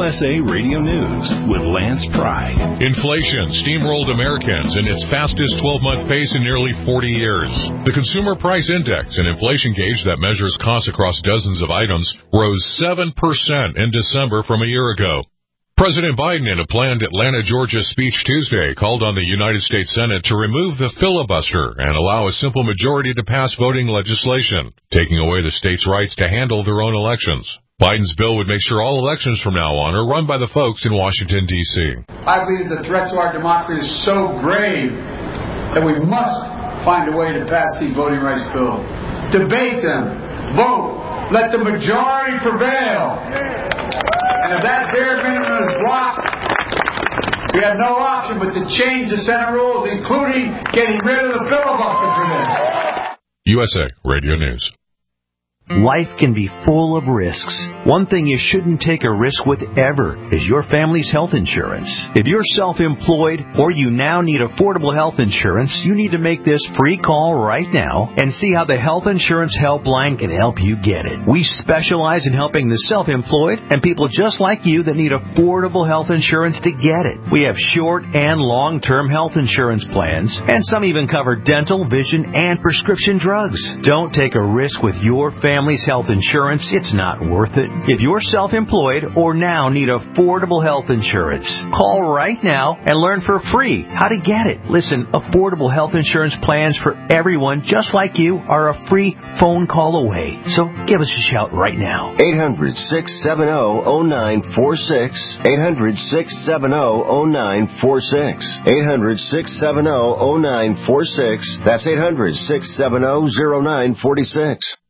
USA Radio News with Lance Pry. Inflation steamrolled Americans in its fastest 12-month pace in nearly 40 years. The Consumer Price Index, an inflation gauge that measures costs across dozens of items, rose 7% in December from a year ago. President Biden, in a planned Atlanta, Georgia speech Tuesday, called on the United States Senate to remove the filibuster and allow a simple majority to pass voting legislation, taking away the states' rights to handle their own elections. Biden's bill would make sure all elections from now on are run by the folks in Washington, D.C. I believe the threat to our democracy is so grave that we must find a way to pass these voting rights bills. Debate them. Vote. Let the majority prevail. And if that bare minimum is blocked, we have no option but to change the Senate rules, including getting rid of the filibuster for this. USA Radio News. Life can be full of risks. One thing you shouldn't take a risk with ever is your family's health insurance. If you're self-employed or you now need affordable health insurance, you need to make this free call right now and see how the Health Insurance Helpline can help you get it. We specialize in helping the self-employed and people just like you that need affordable health insurance to get it. We have short and long-term health insurance plans, and some even cover dental, vision, and prescription drugs. Don't take a risk with your family's health insurance. It's not worth it. If you're self-employed or now need affordable health insurance, call right now and learn for free how to get it. Listen, affordable health insurance plans for everyone just like you are a free phone call away. So give us a shout right now. 800-670-0946. 800-670-0946. 800-670-0946. That's 800-670-0946.